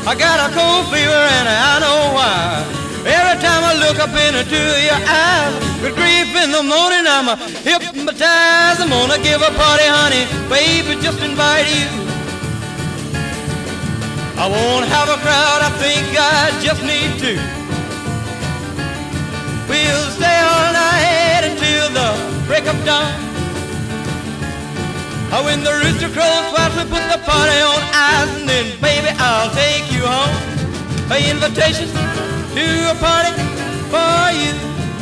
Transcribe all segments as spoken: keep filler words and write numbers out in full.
I got a cold fever and I know why. Every time I look up into your eyes, with grief in the morning, I'm hypnotized. I'm gonna give a party, honey, baby, just invite you. I won't have a crowd, I think I just need to. We'll stay all night until the break of dawn. When the rooster crows twice, we put the party on ice, and then, baby, I'll take you home. An invitation to a party for you.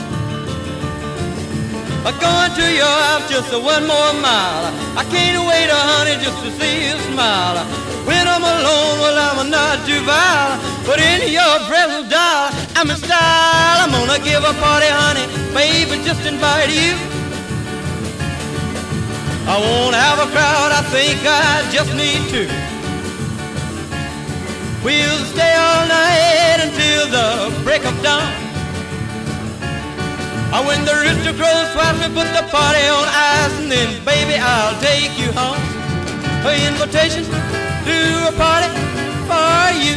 I'm going to your house just one more mile. I can't wait, honey, just to see you smile. When I'm alone, well, I'm not too vile, but in your presence, darling, I'm in style. I'm gonna give a party, honey, baby, just invite you. I won't have a crowd, I think I just need to. We'll stay all night until the break of dawn. When the rooster crows twice, we put the party on ice, and then, baby, I'll take you home. An invitation to a party for you.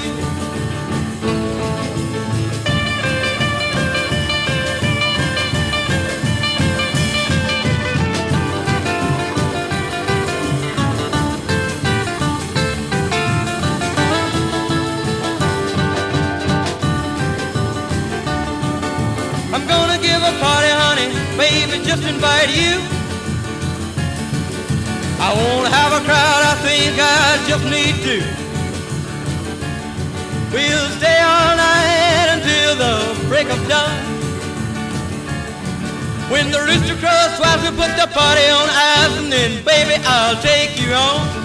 I'm gonna give a party, honey, baby, just invite you. I won't have a crowd, I think I just need to. We'll stay all night until the break of dawn. When the rooster crows twice, we put the party on ice, and then, baby, I'll take you home.